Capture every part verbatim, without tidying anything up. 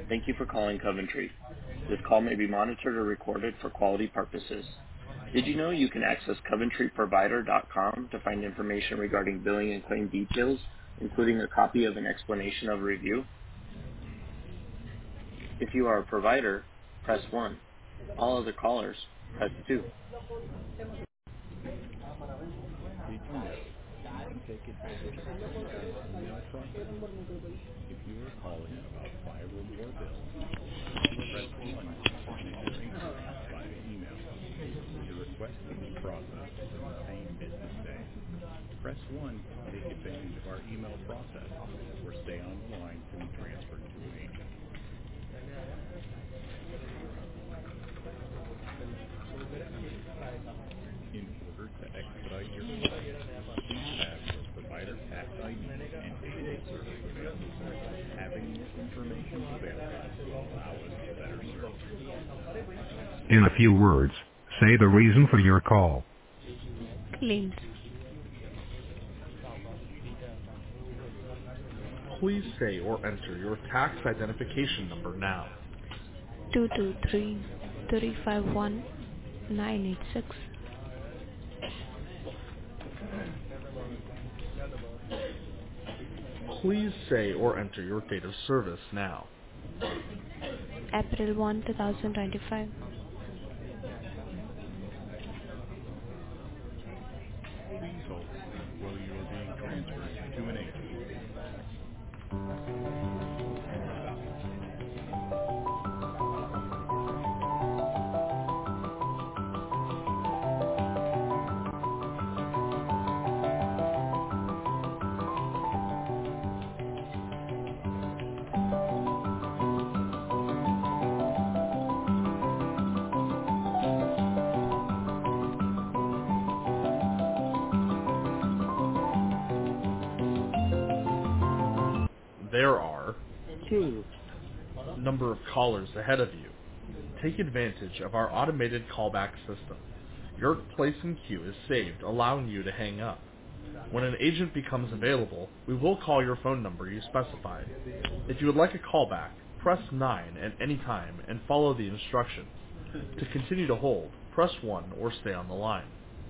Thank you for calling Coventry. This call may be monitored or recorded for quality purposes. Did you know you can access coventry provider dot com to find information regarding billing and claim details, including a copy of an explanation of review? If you are a provider, press one. All other callers, press two. Did you know you can take advantage of Coventry's email process? If you are calling about five or more bills, please press one to submit your inquiry via email. If your request will be processed within the same business day, press one to take advantage of our email process or stay on the line to be transferred to an agent. In order to expedite your call, please have your provider tax I D and date of service available. Having this information available will allow us to better serve you. In a few words, say the reason for your call. Claims Please say or enter your tax identification number now. two two three three five one nine eight six. Please say or enter your date of service now. April first, twenty twenty-five. Please hold while you are being transferred to an agent. There are two, number of callers ahead of you. Take advantage of our automated callback system. Your place in queue is saved, allowing you to hang up. When an agent becomes available, we will call your phone number you specified. If you would like a callback, press nine at any time and follow the instructions. To continue to hold, press one or stay on the line.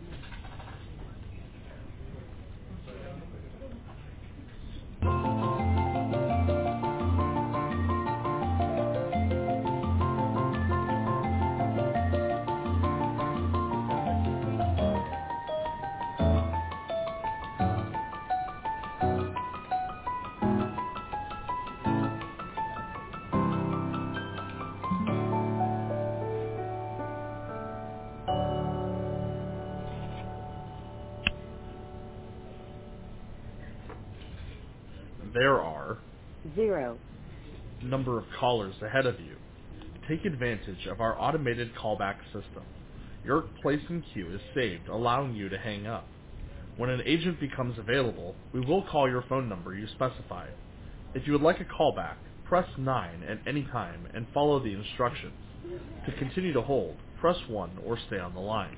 There are zero, number of callers ahead of you. Take advantage of our automated callback system. Your place in queue is saved, allowing you to hang up. When an agent becomes available, we will call your phone number you specified. If you would like a callback, press nine at any time and follow the instructions. To continue to hold, press one or stay on the line.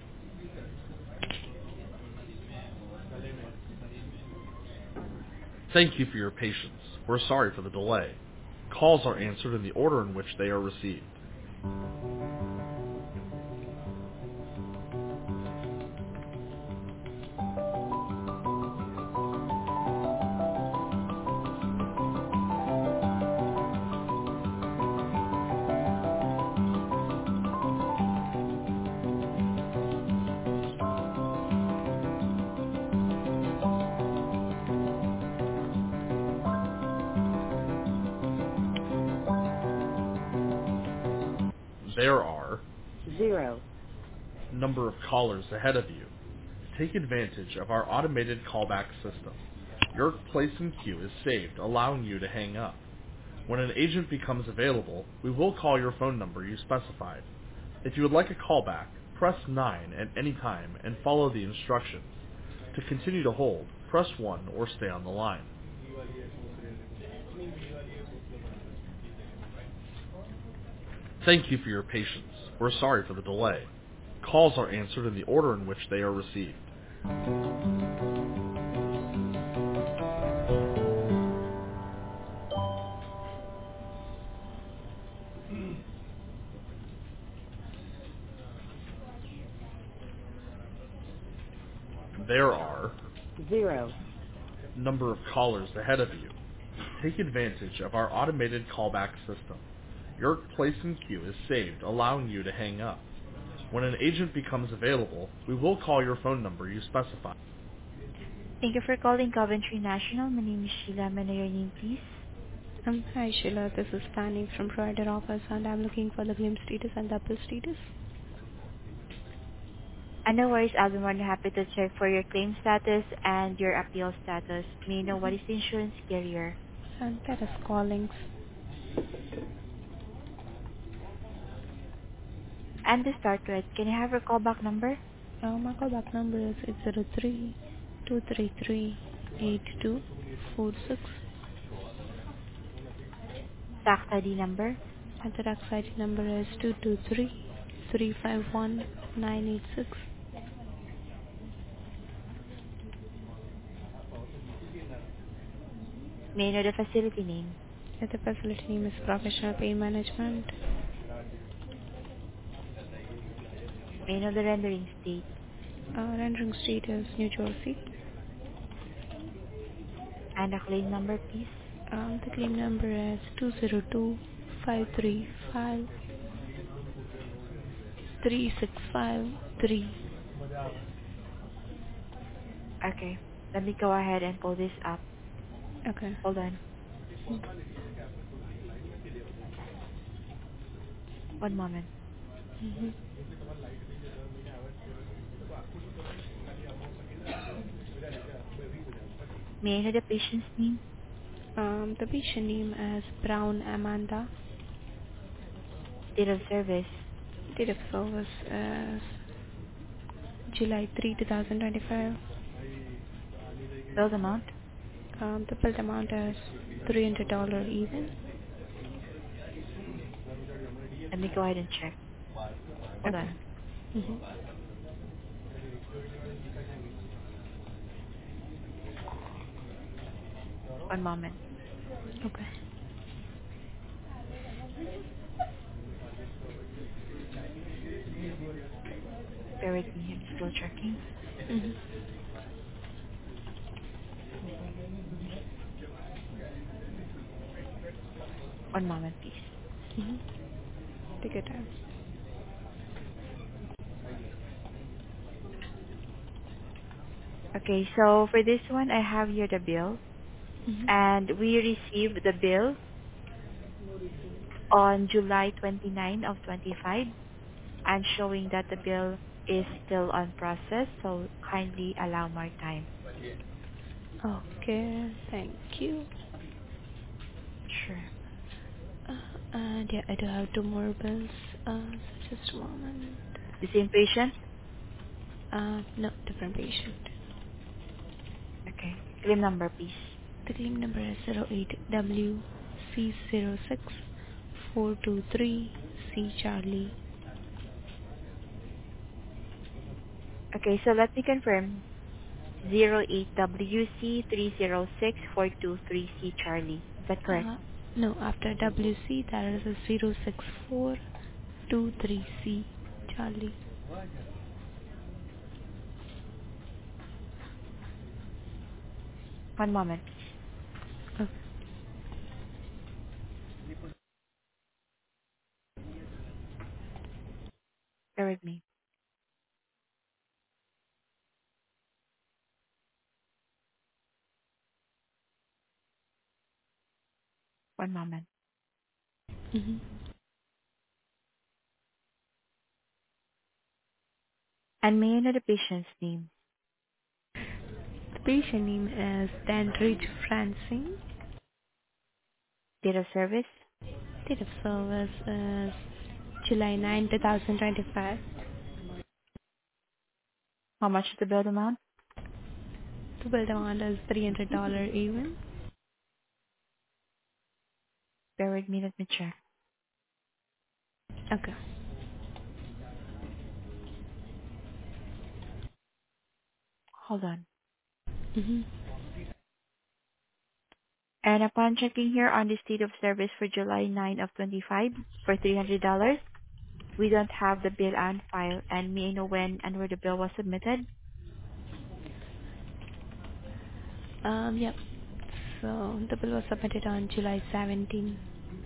Thank you for your patience. We're sorry for the delay. Calls are answered in the order in which they are received. There are zero, number of callers ahead of you. Take advantage of our automated callback system. Your place in queue is saved, allowing you to hang up. When an agent becomes available, we will call your phone number you specified. If you would like a callback, press nine at any time and follow the instructions. To continue to hold, press one or stay on the line. Thank you for your patience. We're sorry for the delay. Calls are answered in the order in which they are received. There are zero, number of callers ahead of you. Take advantage of our automated callback system. Your place in queue is saved, allowing you to hang up. When an agent becomes available, we will call your phone number you specify. Thank you for calling Coventry National. My name is Sheila. May I know your name, please? Um, hi Sheila, this is Fanny from provider office and I'm looking for the claim status and the appeal status. And no worries, I'll be more than happy to check for your claim status and your appeal status. May I know what is the insurance carrier? And that is calling. And to start with, can I have your callback number? Uh, my callback number is eight zero three, two three three, eight two four six. Tax I D number? And the tax I D number is two two three, three five one, nine eight six. May I know the facility name? And the facility name is Professional Pain Management. May I know the rendering state? Uh, rendering state is New Jersey. And the claim number, please? Um, the claim number is two zero two, five three five, three six five three. Okay, let me go ahead and pull this up. Okay. Hold on. One moment. Mm-hmm. May I know the patient's name? Um, the patient name is Brown Amanda. Date of service? Date of service is July third, twenty twenty-five. Billed amount? Um, the bill amount is three hundred dollars even. Let me go ahead and check. Hold Okay. on. Mm-hmm. One moment. Okay. Bear with me. I'm still checking. Mm-hmm. One moment, please. Mm-hmm. Take your time. Okay, so for this one, I have here the bill. Mm-hmm. And we received the bill on July twenty-ninth of twenty-five. And showing that the bill is still on process, so kindly allow more time. Okay. Thank you. Sure. Uh, and yeah, I do have two more bills. Uh, so just a moment. The same patient? Uh, no, different patient. Okay. Claim number, please. The claim number is zero eight W C zero six four two three C Charlie. Okay, so let me confirm. zero eight W C three zero six four two three C Charlie. Is that correct? Uh, no, after W C that is a zero six four two three C Charlie. One moment, please. Okay. Bear with me. One moment. Mm-hmm. And may I know the patient's name? The patient name is Dandridge Francine. Date of service? Date of service is July ninth, twenty twenty-five. How much is the bill amount? The bill amount is three hundred dollars even. Bear with me, let me check. Okay. Hold on. Mm-hmm. And upon checking here on the state of service for July ninth of twenty-five for three hundred dollars, we don't have the bill on file, and may I know when and where the bill was submitted? Um, yep. So the bill was submitted on July seventeenth.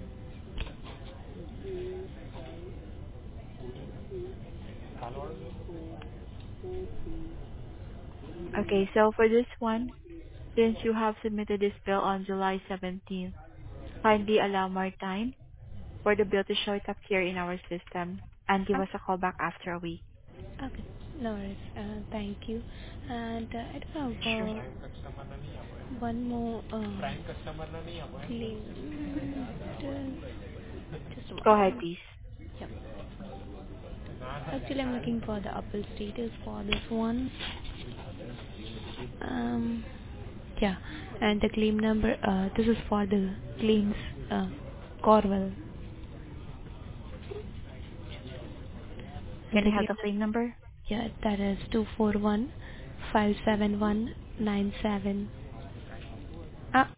Okay, so for this one, since you have submitted this bill on July seventeenth, kindly allow more time for the bill to show it up here in our system and give us a call back after a week. Okay. No worries. Uh, thank you. And uh, I do have Sure. uh, one more uh, claim. Just Go one ahead, moment. please. Yep. Actually, I'm looking for the appeal status for this one. Um, yeah. And the claim number, uh, this is for the claims, uh, Corwell. And Can the I have claim, the claim number? yeah, that is two four one five seven one nine seven. Ah,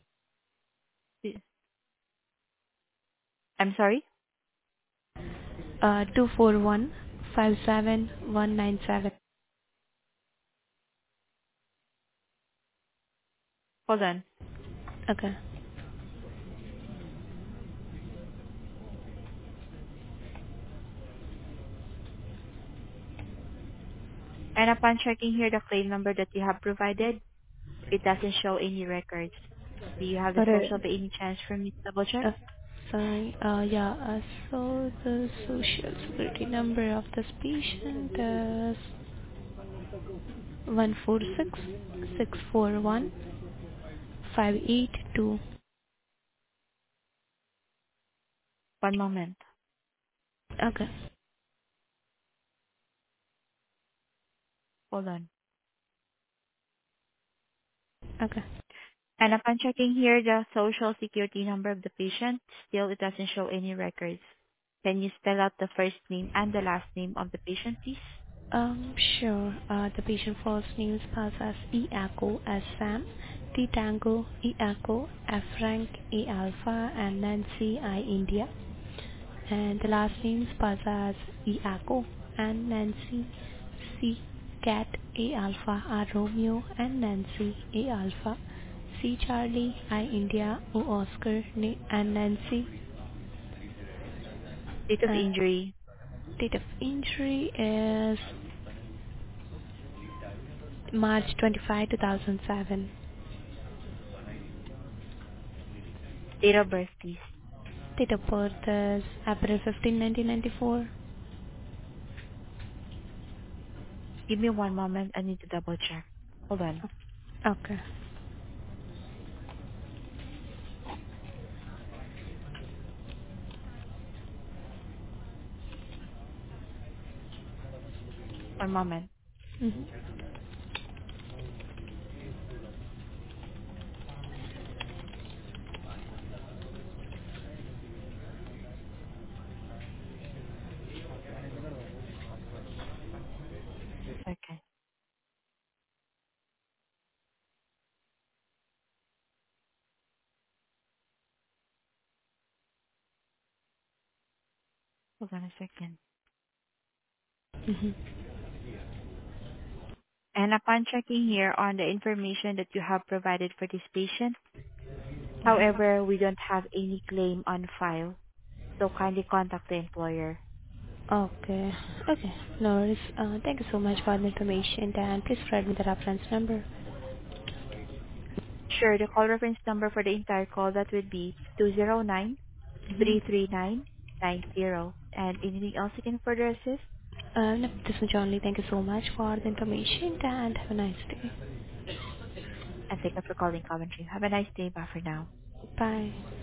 I'm sorry? Uh, two four one five seven one nine seven. Hold on. Okay. And upon checking here the claim number that you have provided, it doesn't show any records. Do you have the Alright. social by any chance for me to double check? Uh, sorry. Uh, yeah. Uh, so the social security number of this patient is one four six six four one five eight two. One moment. Okay. Hold on. Okay. And upon checking here the social security number of the patient, still it doesn't show any records. Can you spell out the first name and the last name of the patient, please? Um, sure. Uh, the patient first name spells as E Echo as Sam, T Tango, E Echo, F Frank, A Alpha, and Nancy I India. And the last name spells as E Echo and Nancy, C Cat, A Alpha, R Romeo, and Nancy, A Alpha, C Charlie, I India, O Oscar, Na- and Nancy. Date of Uh, injury, date of injury is March twenty-fifth, two thousand seven. date of birth, please. Date of birth is April fifteenth, nineteen ninety-four. Give me one moment. I need to double check. Hold on. Okay. One moment. Mm-hmm. Okay. Hold on a second. Mm-hmm. And upon checking here on the information that you have provided for this patient, Mm-hmm. however, we don't have any claim on file, so kindly contact the employer. Okay. Okay. No worries. Uh, thank you so much for the information, and please provide me the reference number. Sure, the call reference number for the entire call, that would be two zero nine Mm-hmm. three three nine nine zero. And anything else you can further assist? Uh, no, this is only. Thank you so much for the information, and have a nice day. And thank you for calling Coventry. Have a nice day. Bye for now. Bye.